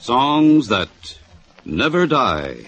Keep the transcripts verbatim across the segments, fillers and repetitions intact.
Songs that never die.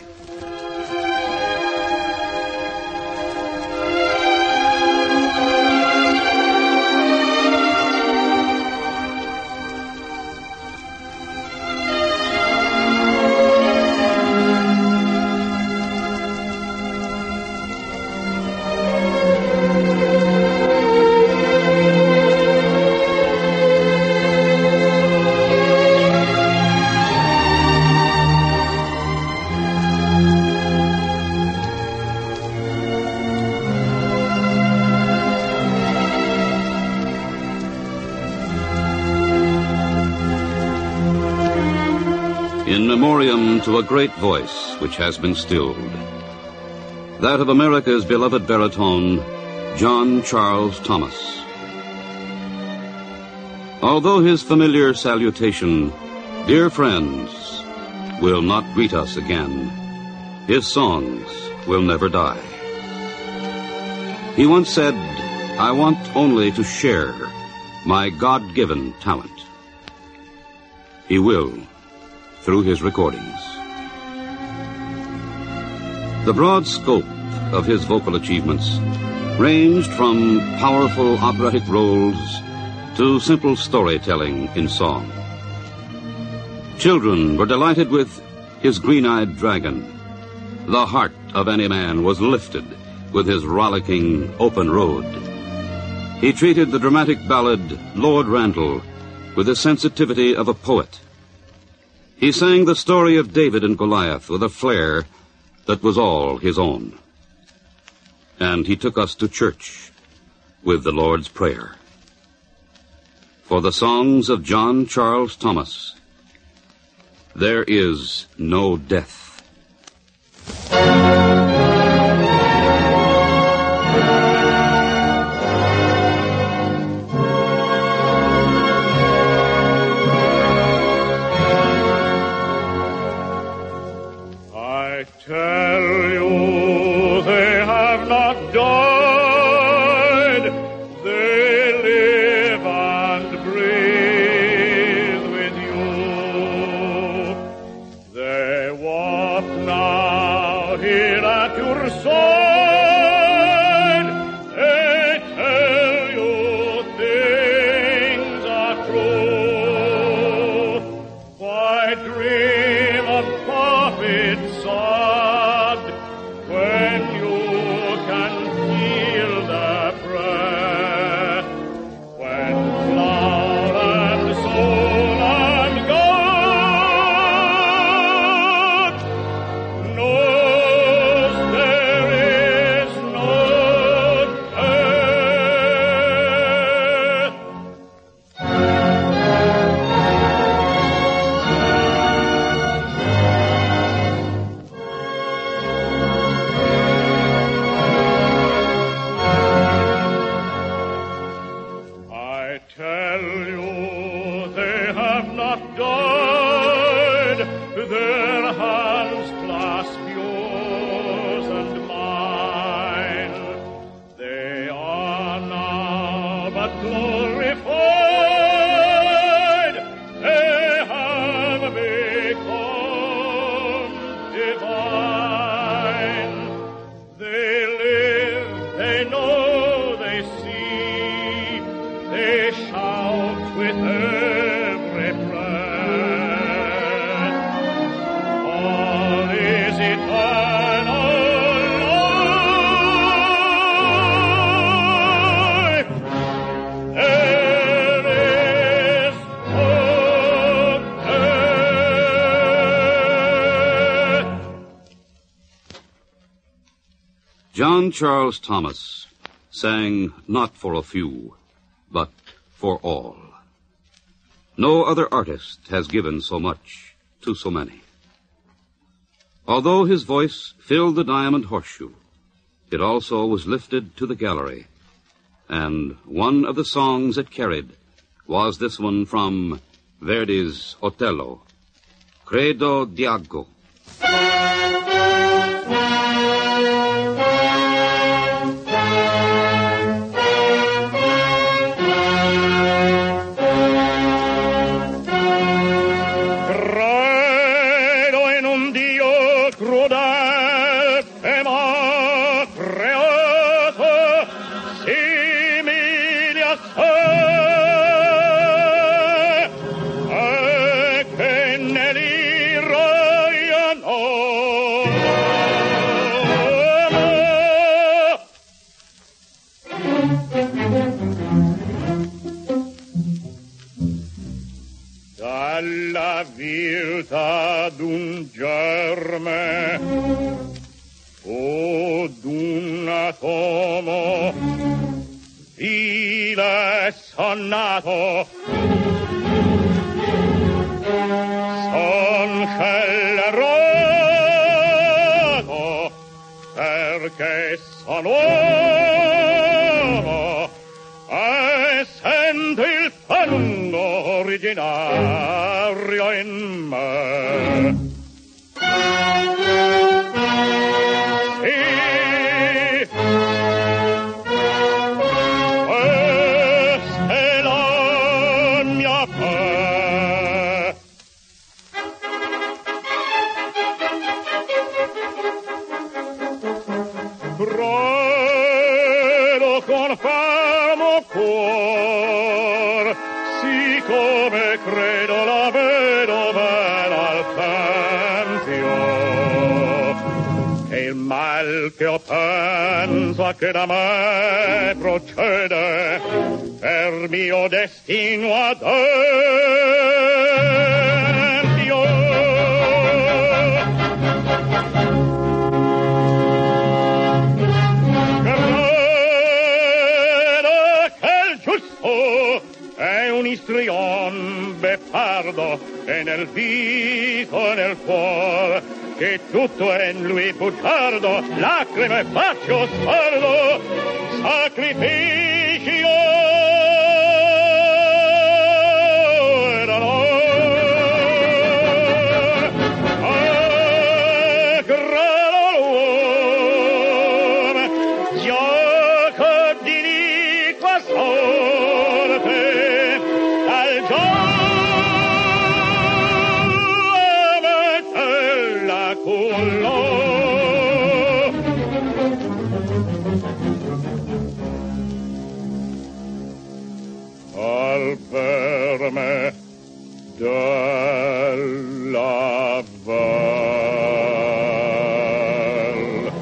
In memoriam to a great voice which has been stilled, that of America's beloved baritone, John Charles Thomas. Although his familiar salutation, "Dear friends," will not greet us again, his songs will never die. He once said, "I want only to share my God-given talent." He will, through his recordings. The broad scope of his vocal achievements ranged from powerful operatic roles to simple storytelling in song. Children were delighted with his green-eyed dragon. The heart of any man was lifted with his rollicking open road. He treated the dramatic ballad Lord Randall with the sensitivity of a poet. He sang the story of David and Goliath with a flair that was all his own. And he took us to church with the Lord's Prayer. For the songs of John Charles Thomas, there is no death. I tell you, they have not died. They live and breathe with you. They walk now here at your side. They tell you things are true. Why dream of puppets sad when you can feel their breath, when flower and soul and God knows there is no death. I tell you, they have not died. Their hands clasp yours and mine. They are now but glorified. They have become divine. They live, they know, they see. They shout with every breath. All is eternal life. There is no death. John Charles Thomas sang not for a few, but for all. No other artist has given so much to so many. Although his voice filled the Diamond Horseshoe, it also was lifted to the gallery. And one of the songs it carried was this one from Verdi's Otello, Credo Diago. Credo sfilza d'un germe o d'un atomo, vile sonnato, son scelerato, perché son uomo e sento il fanno originario in me. Sì, questa è la mia fe. Credo con fermo cuor, siccome credo la vedo ben al tempio, che il mal che io penso che da me procede per mio destino adempio. È un istrion beffardo, e nel viso e nel cuor, che tutto è in lui bugiardo, lacrime faccio sguardo, sacrificio e dolore. Ah, grado l'uomo, gioco di iniqua sorte, al verme della val.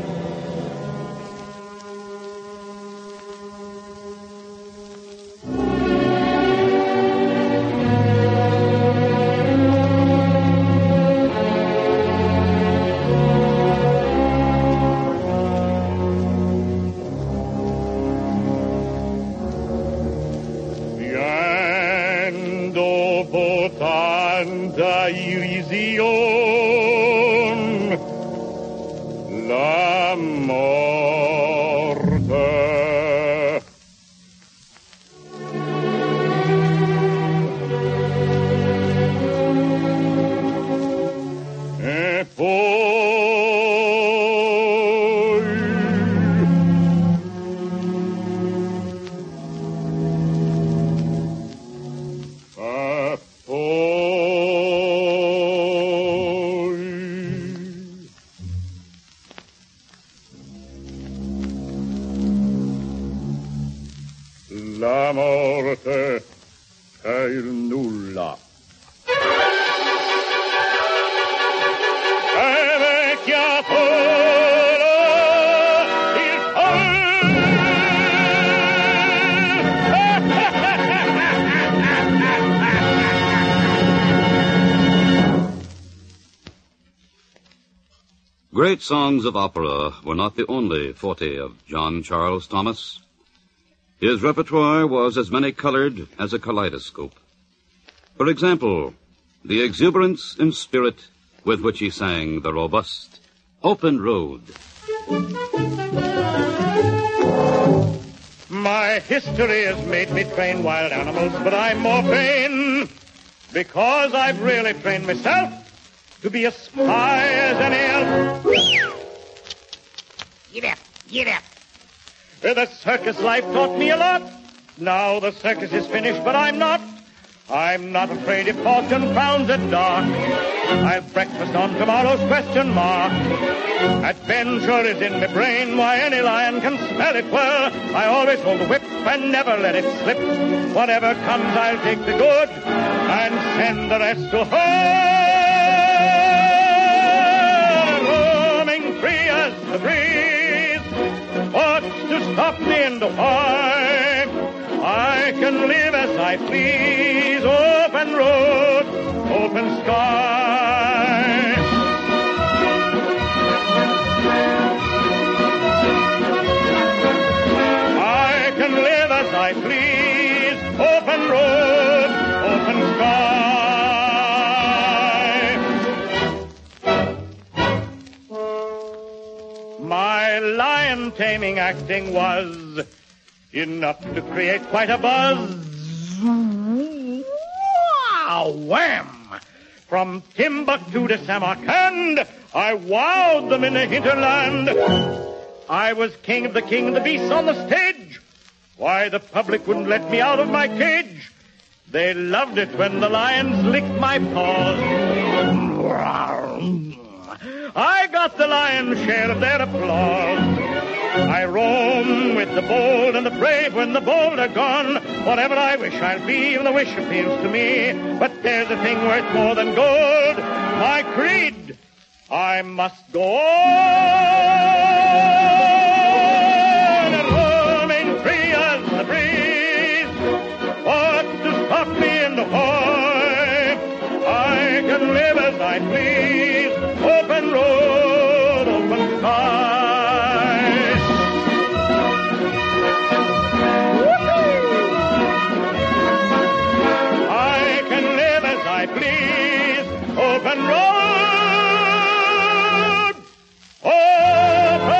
Dopo tanta irrisione, la morte. E poi e poi la morte è il nulla. È vecchia folla, il Great songs of opera were not the only forte of John Charles Thomas. His repertoire was as many-colored as a kaleidoscope. For example, the exuberance and spirit with which he sang the robust Open Road. My history has made me train wild animals, but I'm more vain because I've really trained myself to be as spry as any elf. Get up, get up. The circus life taught me a lot. Now the circus is finished, but I'm not. I'm not afraid if fortune frowns at dark. I'll breakfast on tomorrow's question mark. Adventure is in my brain, why any lion can smell it well. I always hold the whip and never let it slip. Whatever comes, I'll take the good and send the rest to home. Roaming free as the breeze, what's to stop me in the fight? I can live as I please. Open road, open sky. I can live as I please, open road, open sky. My lion taming acting was enough to create quite a buzz. Wow, wham! From Timbuktu to Samarkand, I wowed them in the hinterland. I was king of the king of the beasts on the stage. Why, the public wouldn't let me out of my cage. They loved it when the lions licked my paws. I got the lion's share of their applause. I roam with the bold and the brave. When the bold are gone, whatever I wish I'll be, and the wish appeals to me. But there's a thing worth more than gold, my creed. I must go on and roaming free as the breeze. What's to stop me in the void? I can live as I please. Open road, open sky. I can live as I please. Open road, open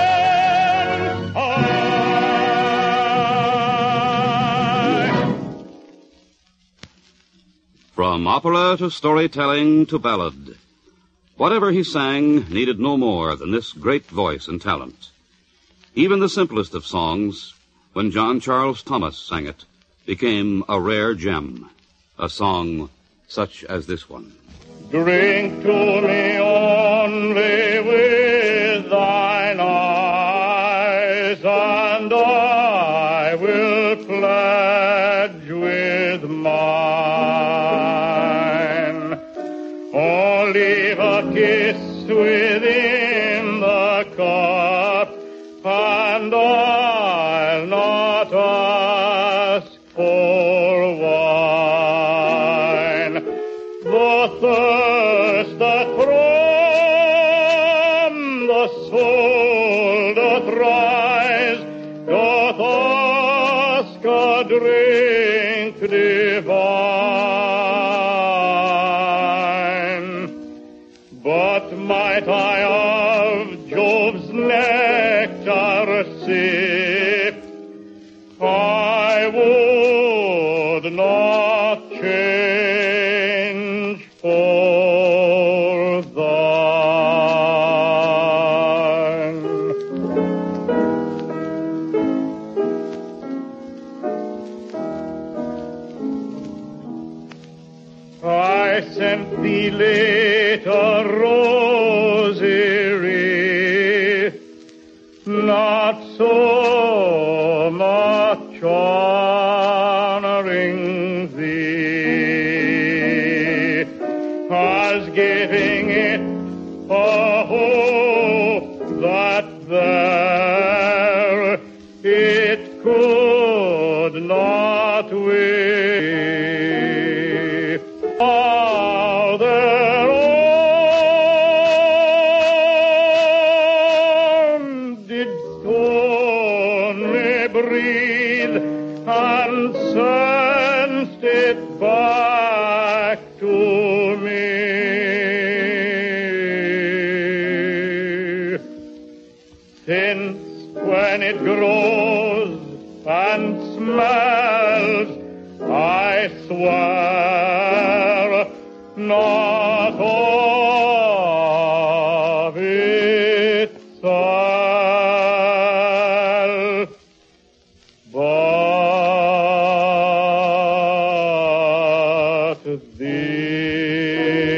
sky. From opera to storytelling to ballad, whatever he sang needed no more than this great voice and talent. Even the simplest of songs, when John Charles Thomas sang it, became a rare gem, a song such as this one. Drink to me only with thine eyes, and I will pledge with mine. Oh, leave a kiss within the cup, and I'll not ask for wine. The thirst that from the soul doth rise doth ask a drink divine. But might I of Jove's nectar sip, I would not change for thine. I sent thee late a rosary, not so much honoring thee as giving it a hope that there it could not win. How their own did only breathe and sensed it back to me. Since when it grows and smells, I swear not of itself, but thee.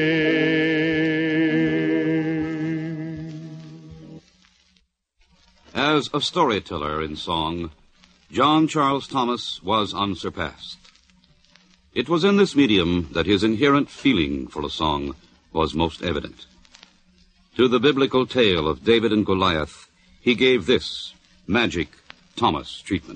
As a storyteller in song, John Charles Thomas was unsurpassed. It was in this medium that his inherent feeling for a song was most evident. To the biblical tale of David and Goliath, he gave this magic Thomas treatment.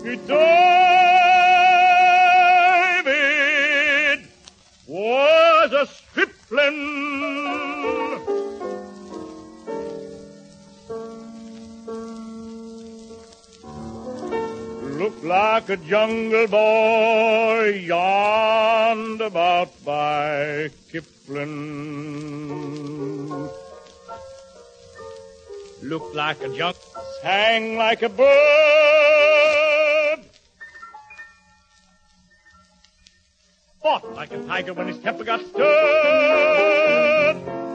David was a stripling. Looked like a jungle boy yawned about by Kipling. Looked like a jungle, sang like a bird. Fought like a tiger when his temper got stirred.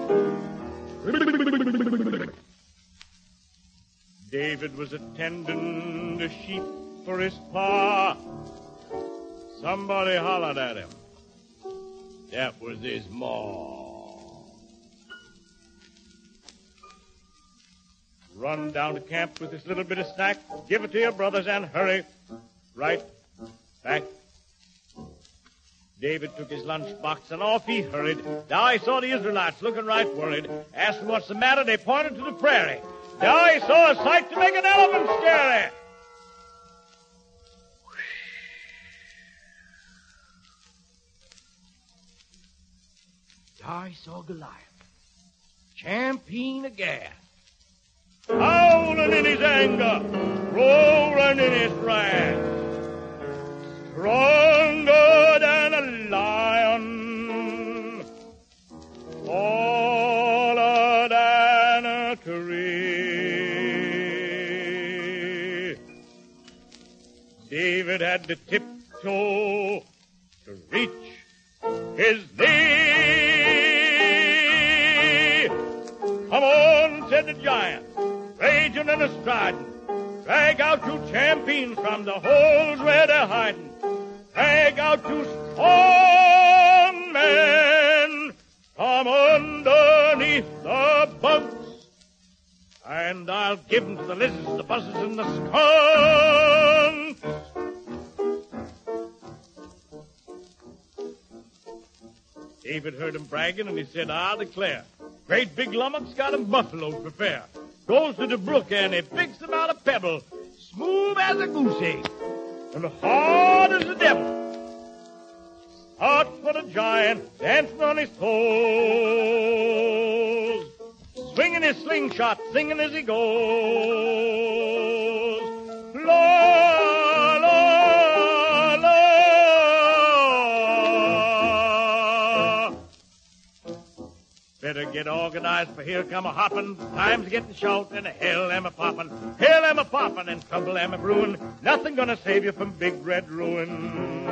David was attending the sheep for his pa. Somebody hollered at him. That was his ma. Run down to camp with this little bit of snack. Give it to your brothers and hurry right back. David took his lunchbox and off he hurried. Now he saw the Israelites looking right worried. Asked them what's the matter. They pointed to the prairie. Now he saw a sight to make an elephant scary. Now he saw Goliath, champeen aghast, howling in his anger, roaring in his wrath, stronger than a lion, taller than a tree. David had to tiptoe to reach his knee. Come on, said the giant, raging and a-striding. Drag out two champions from the holes where they're hiding. Drag out two strong men from underneath the bunks. And I'll give them to the lizards, the buzzards, and the skunks. David heard him bragging, and he said, I declare, great big lummox got him buffaloes for fair. Goes to the brook, and he picks them out a pebble, smooth as a goose egg, and hard as the devil. Out for the giant, dancing on his toes, swinging his slingshot, singing as he goes. La, la, la. Better get organized, for here come a hoppin'. Time's getting short, and hell am a poppin'. Hell am a poppin', and trouble am a brewin'. Nothing gonna save you from big red ruin.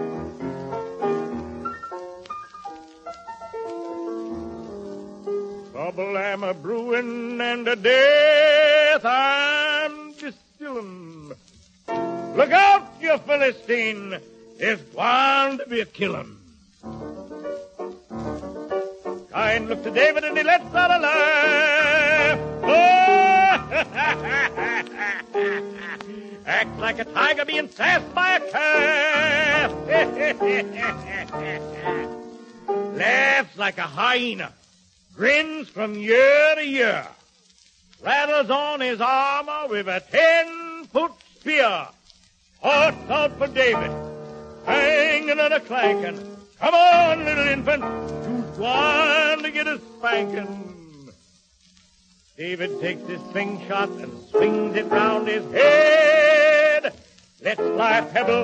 Trouble am a brewin', and a death I'm distillin'. Look out, you Philistine! There's bound to be a killin'. Giant looked to David and he lets out a laugh. Oh! Acts like a tiger being sassed by a calf. Laughs like a hyena. Grins from year to year. Rattles on his armor with a ten-foot spear. Horse out for David. Hanging and a clanking. Come on, little infant. One to get a spanking. David takes his slingshot and swings it round his head. Let's fly a pebble.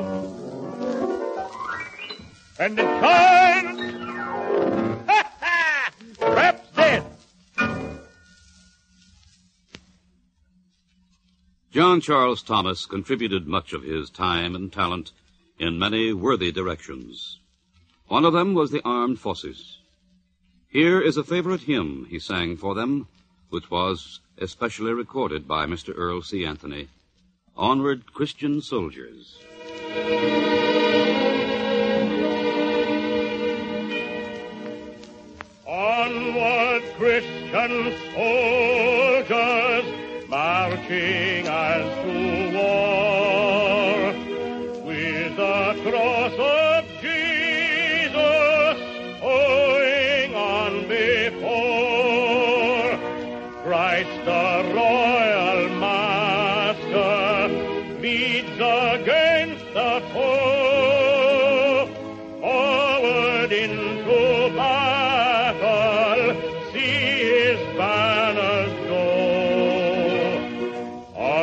And it shines. Ha ha! Trap's dead. John Charles Thomas contributed much of his time and talent in many worthy directions. One of them was the Armed Forces. Here is a favorite hymn he sang for them, which was especially recorded by Mister Earl C. Anthony. Onward, Christian Soldiers. Onward, Christian soldiers, marching as to war, with the cross of Jesus going on before. Christ the royal master leads the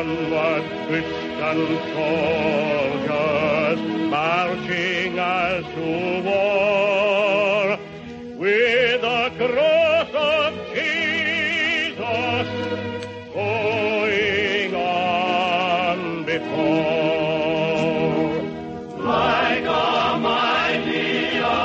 Onward, Christian soldiers, marching as to war, with the cross of Jesus going on before. Like a mighty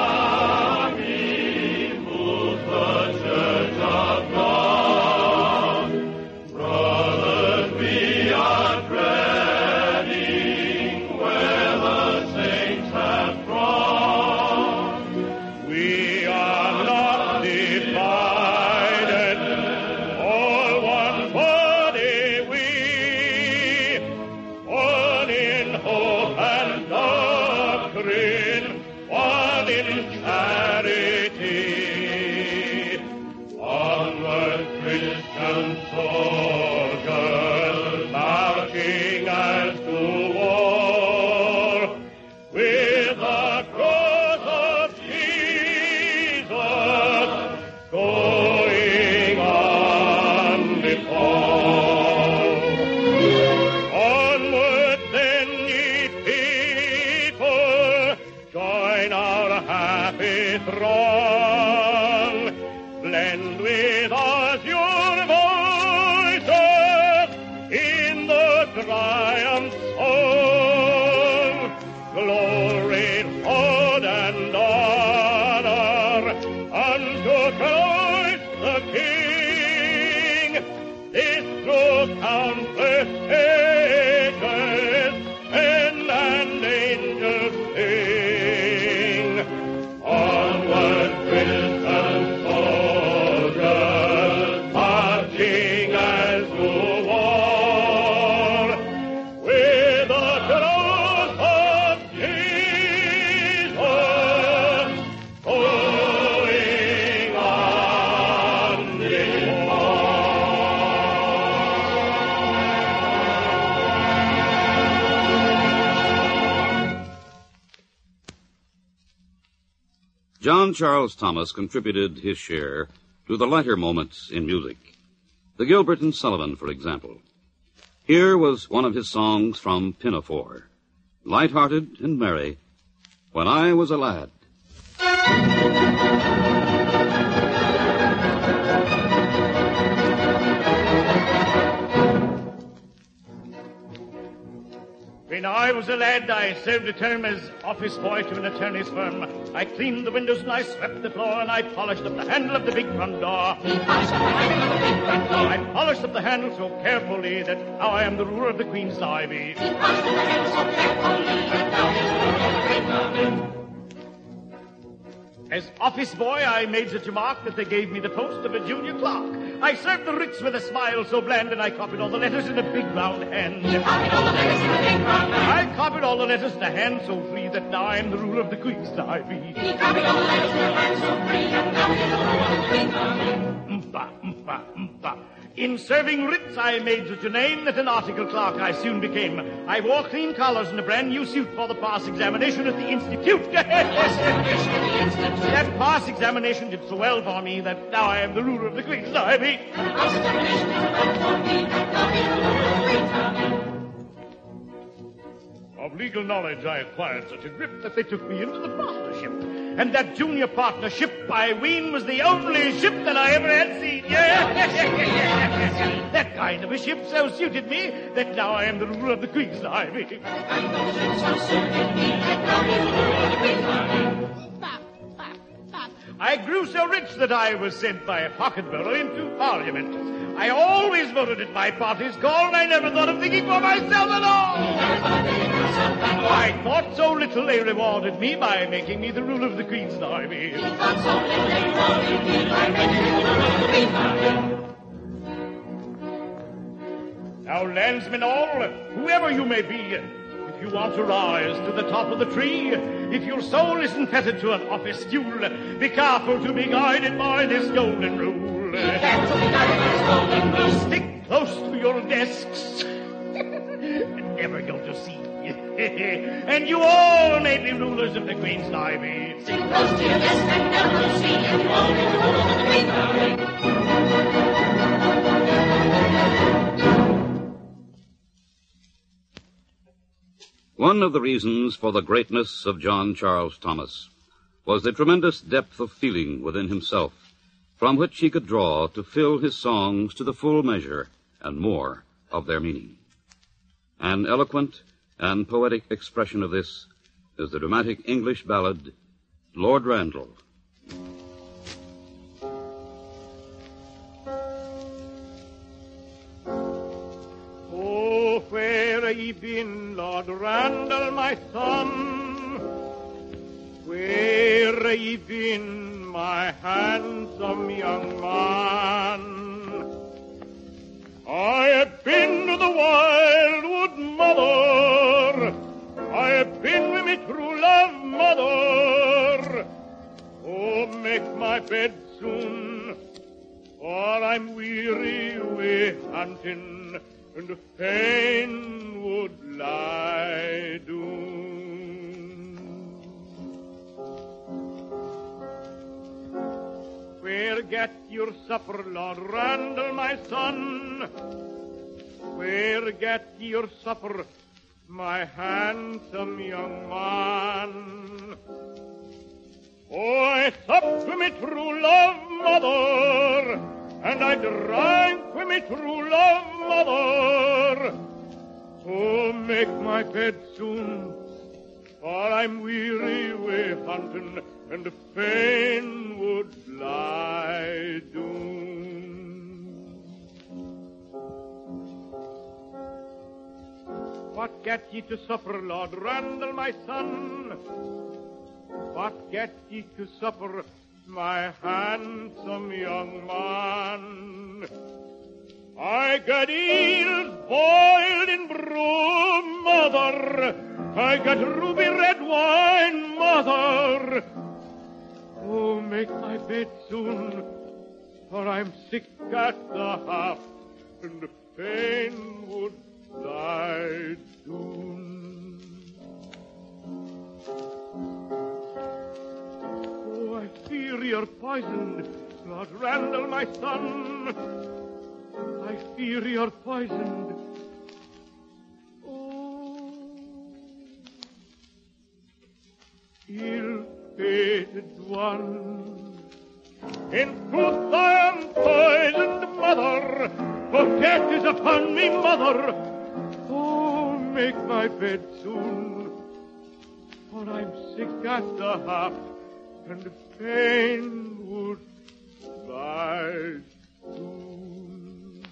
army moves the Church of God. Brothers, we are treading where the saints have trod. We are not divided, all one body we, one in hope and doctrine, one in charity. Onward, Christian soldiers, marching as to war, with the cross of Jesus going on before. Onward then, ye people, join our happy throng. Blend with us your voices in the triumph song. Glory, Lord, and honor unto Christ the King. This through countless ages, men and angels sing. Onward, Christian soldiers, marching as to war, with the cross of Jesus going on before. John Charles Thomas contributed his share to the lighter moments in music. The Gilbert and Sullivan, for example. Here was one of his songs from Pinafore, light-hearted and merry, When I Was a Lad. When I was a lad, I served a term as office boy to an attorney's firm. I cleaned the windows and I swept the floor, and I polished up the handle of the big front door. I polished up the handle so carefully that now I am the ruler of the Queen's Ivy. As office boy, I made such a mark that they gave me the post of a junior clerk. I served the writs with a smile so bland, and I copied all the letters in a big round hand. You copied all the letters in a big round hand. I copied all the letters in a hand so free that now I am the ruler of the Queen's Ivy. He copied all the letters in a hand so free, and now he is the ruler of the Queen's Ivy. Mpa, mpa, mpa. In serving writs, I made such a name that an article clerk I soon became. I wore clean collars and a brand new suit for the pass examination at the Institute. That pass examination did so well for me that now I am the ruler of the Queen's Ivy. Pass examination did so well for me that now he is the ruler of the Queen's Ivy. Of legal knowledge, I acquired such a grip that they took me into the partnership. And that junior partnership, I ween, was the only ship that I ever had seen. Yeah. That kind of a ship so suited me that now I am the ruler of the Queen's Ivy. That kind of a ship so suited me that now he is the ruler of the Queen's Ivy. I grew so rich that I was sent by a pocket borough into Parliament. I always voted at my party's call, and I never thought of thinking for myself at all. I thought so little they rewarded me by making me the ruler of the Queen's Ivy. He thought so little they rewarded me by making me the ruler of the Queen's Ivy. Now, landsmen all, whoever you may be, if you want to rise to the top of the tree, if your soul isn't fettered to an office stool, be careful to be guided by this golden rule. Be careful to be guided by this golden rule. Stick close to your desks and never go to sea. And you all may be rulers of the Queen's Ivy. Stick close to your desk and never go to sea, and you all may be rulers of the Queen's Ivy. One of the reasons for the greatness of John Charles Thomas was the tremendous depth of feeling within himself, from which he could draw to fill his songs to the full measure and more of their meaning. An eloquent and poetic expression of this is the dramatic English ballad, Lord Randall. Oh, where ye been, Lord Randall, my son? Where ye been, my handsome young man? I have been to the wildwood, mother. I have been with me true love, mother. Oh, make my bed soon, for I'm weary with hunting, and fain would lie down. Where get your supper, Lord Randall, my son? Where get your supper, my handsome young man? Oh, I supped with me true love, mother, and I drank with me true love, mother. Oh, make my bed soon, for I'm weary with hunting, and fain would lie down. What get ye to supper, Lord Randall, my son? What get ye to supper, my handsome young man? I got eels boiled in brew, mother. I got ruby red wine, mother. Oh, make my bed soon, for I'm sick at the heart, and fain would lie down. Oh, I fear you're poisoned, Lord Randall, my son. I fear you're poisoned. Oh, ill-fated one. In truth I am poisoned, mother, for death is upon me, mother. Oh, make my bed soon, for I'm sick at the heart, and fain would lie soon.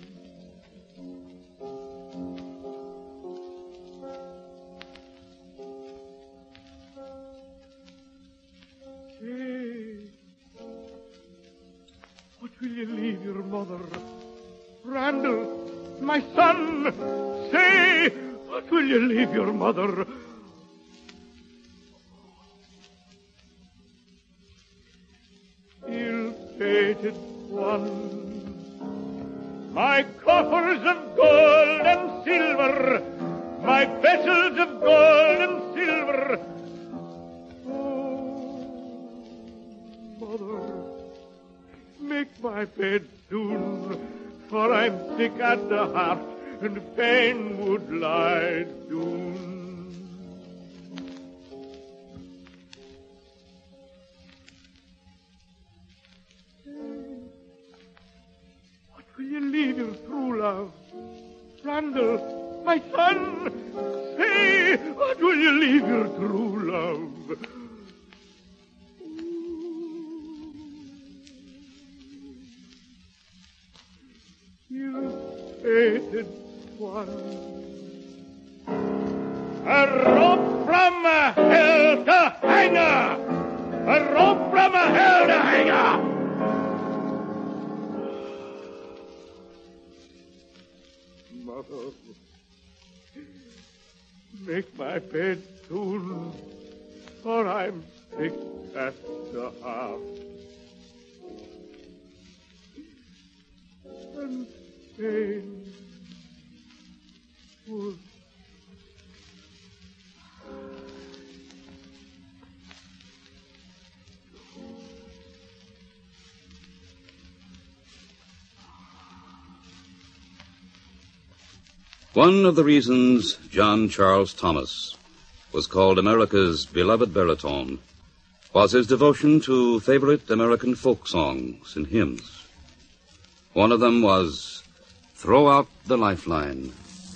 Say, what will you leave your mother? Randall, my son, say, what will you leave your mother? Ill-fated one, my coffers of gold and silver, my vessels of gold and silver. Oh, mother, make my bed soon, for I'm sick at the heart, and fain would lie down. What will you leave your true love? Randall, my son, say, what will you leave your true love? Ill-fated one, a rope from a hell to hang her, a rope from a hell to hang her. Mother, make my bed soon, for I'm sick at the heart. And pain would One of the reasons John Charles Thomas was called America's beloved baritone was his devotion to favorite American folk songs and hymns. One of them was Throw Out the Lifeline.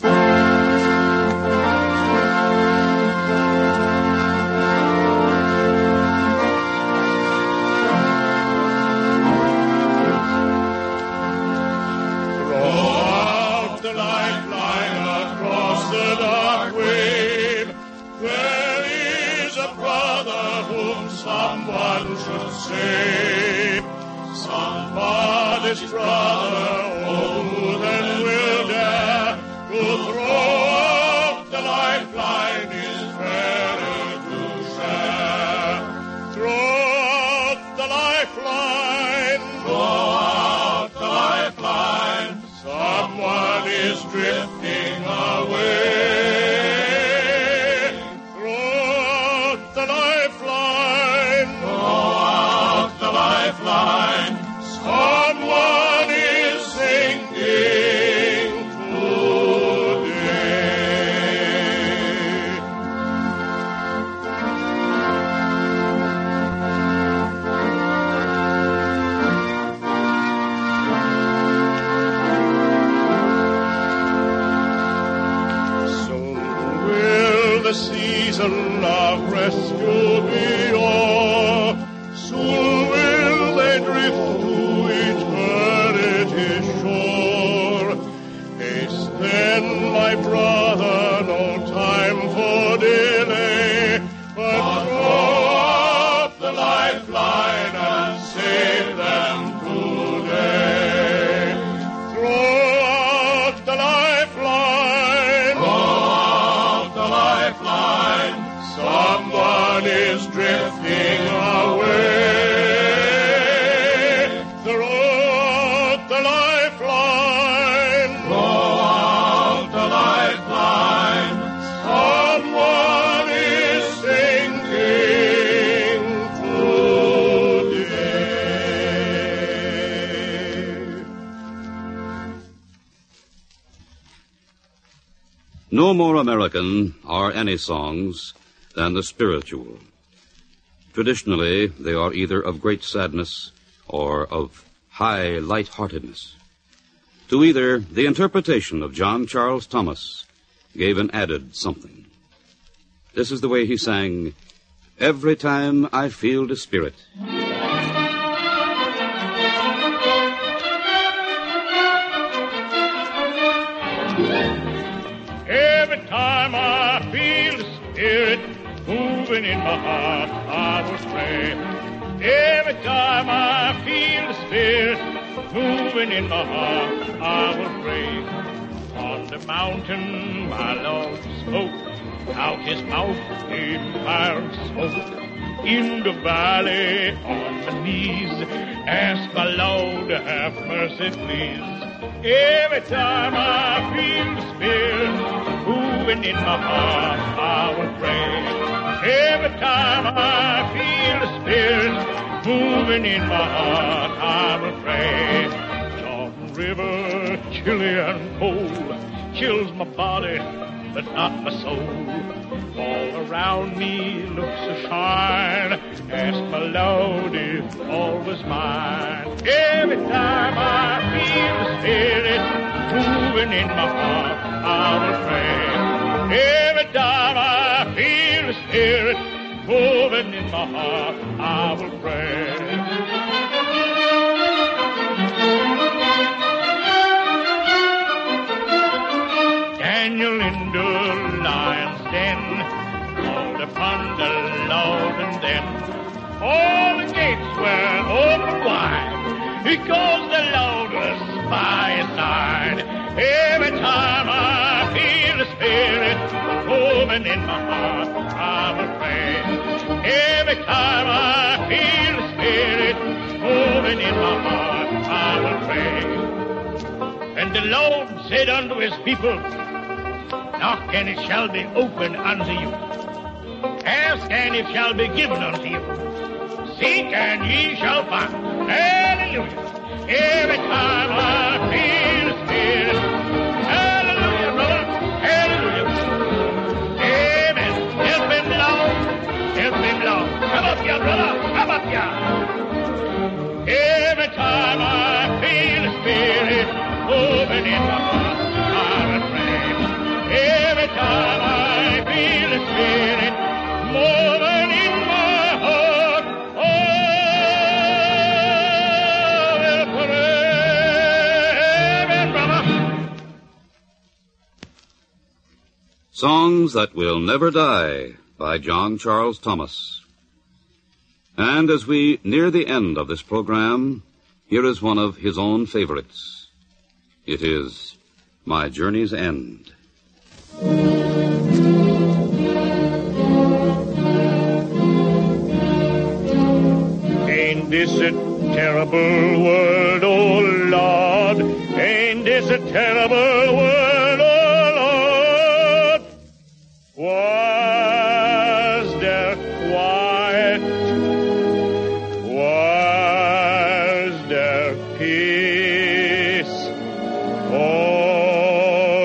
Someone should save somebody's brother, oh, who then will dare to throw up the lifeline is better to share. Throw up the lifeline, throw out the lifeline, someone is drifting away. Lifeline, someone is sinking today. Soon will the season of rescue be o'er. Soon will they drift to eternity's shore. Haste then, my brother, no time for delay, but throw up the lifeline and save them today. Throw out the lifeline, throw out the lifeline, someone is drifting away. No more American are any songs than the spiritual. Traditionally, they are either of great sadness or of high light-heartedness. To either, the interpretation of John Charles Thomas gave an added something. This is the way he sang, Every Time I Feel the Spirit. Every time I feel the Spirit moving in my heart, I will pray. Every time I feel the Spirit moving in my heart, I will pray. On the mountain, my Lord spoke out his mouth in fire and smoke. In the valley, on my knees, ask my Lord to have mercy, please. Every time I feel the Spirit moving in my heart, I will pray. Every time I feel the Spirit moving in my heart, I will pray. Jordan River, chilly and cold, chills my body, but not my soul. All around me looks a shine. Ask my Lord if all was mine. Every time I feel the Spirit moving in my heart, I will pray. Every time I feel the Spirit moving in my heart, I will pray. Daniel in the lion's den called upon the Lord, and then all the gates were open wide because the Lord was by his side. Every time I feel the Spirit moving in my heart, I will pray. Every time I feel the Spirit moving in my heart, I will pray. And the Lord said unto his people, knock, and it shall be opened unto you. Ask, and it shall be given unto you. Seek, and ye shall find. Hallelujah. Every time I feel the Spirit. Hallelujah, brother. Hallelujah. Amen. feel it more than in my heart. Oh, we'll pray, brother. Songs That Will Never Die by John Charles Thomas. And as we near the end of this program, here is one of his own favorites. It is My Journey's End. Ain't this a terrible world, oh Lord? Ain't this a terrible world, oh Lord? Was there quiet? Was there peace? Oh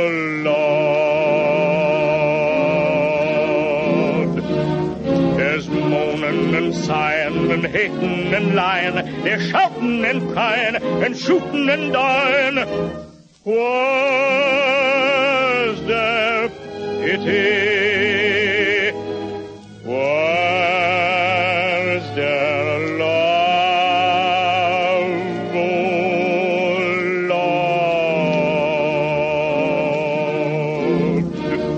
Lord, there's moaning and sighing and hating and lying. They're shouting and crying and shooting and dying. Was there pity? Was there love, oh Lord?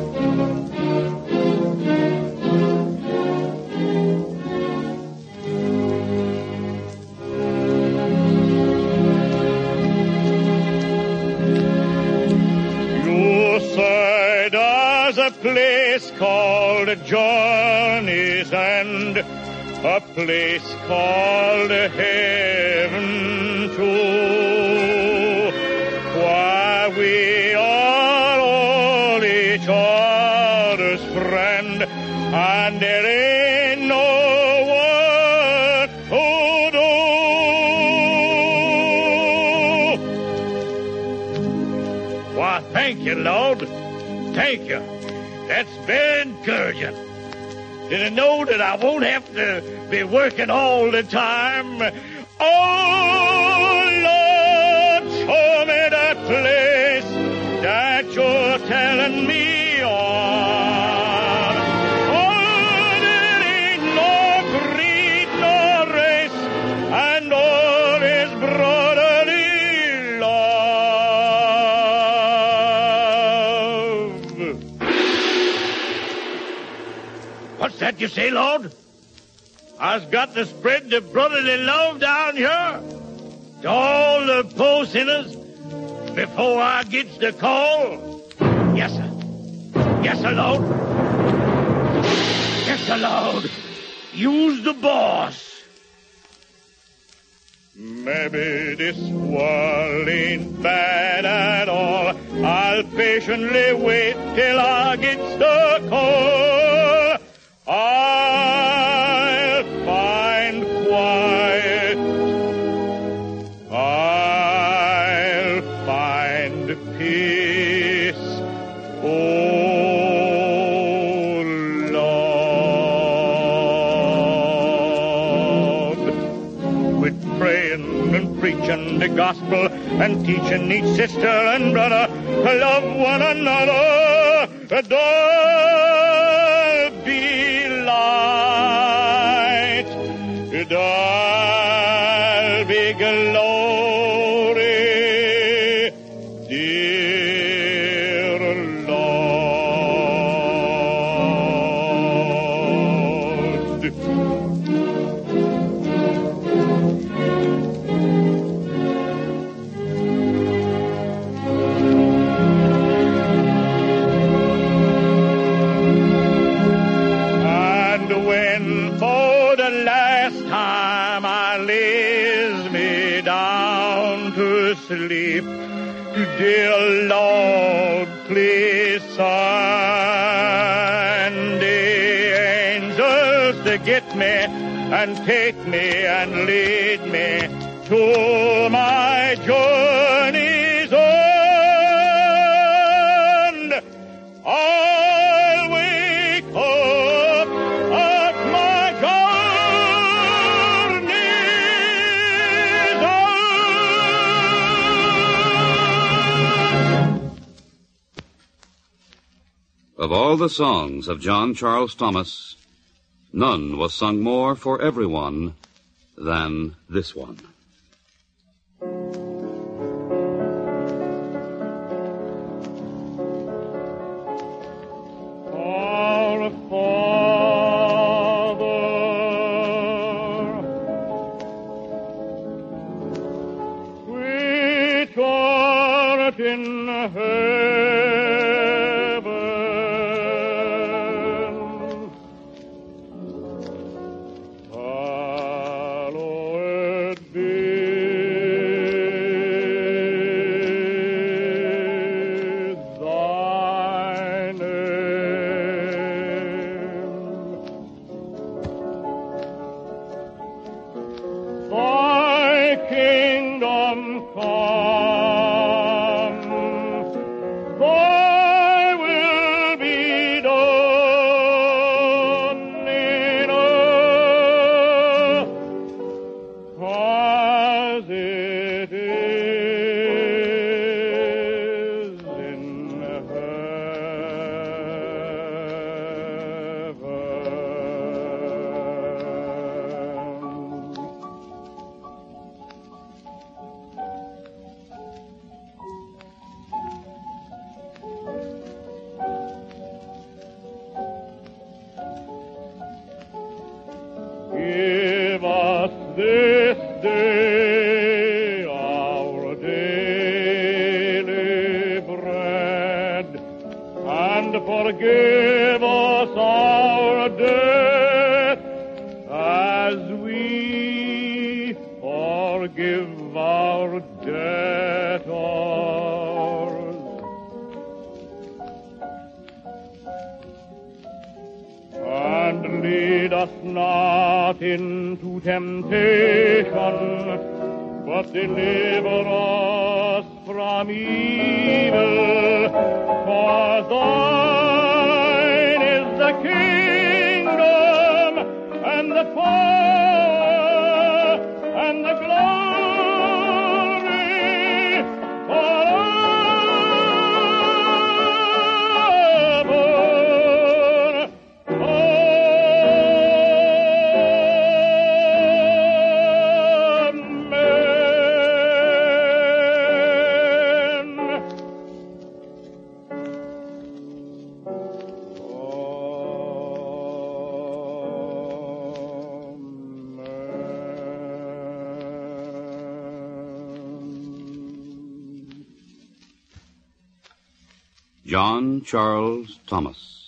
You say there's a place called Journey's End, a place called heaven too. Why, we are all each other's friend, and there ain't no work to do. Why, thank you, Lord. Thank you. That's very encouraging. Did I know that I won't have to be working all the time? Oh, Lord, show me that place that you're telling me on. Oh, there ain't no greed, no race, and all is brotherly love. What's that you say, Lord? I've got to spread the brotherly love down here to all the poor sinners before I gets the call. Yes, sir. Yes, sir, Lord. Yes, sir, Lord. Use the boss. Maybe this world ain't bad at all. I'll patiently wait till I gets the call. I'll find quiet. I'll find peace. Oh, Lord. With praying and preaching the gospel and teaching each sister and brother to love one another. There'll be light. There'll be glory, dear Lord. And when for the last time I lays me down to sleep, dear Lord, please send the angels to get me and take me and lead me to my journey's end. I'll wake up at my journey's end. Of all the songs of John Charles Thomas, none was sung more for everyone than this one. Our Father, which art in heaven, hallowed be thy name. Thy kingdom come, thy will be done in earth as it is in heaven. Give us this day our daily bread, and forgive us our debt as we forgive our debtors. And lead us not into temptation, but deliver us from evil. For thine is the kingdom, and the power, and the glory forever. John Charles Thomas.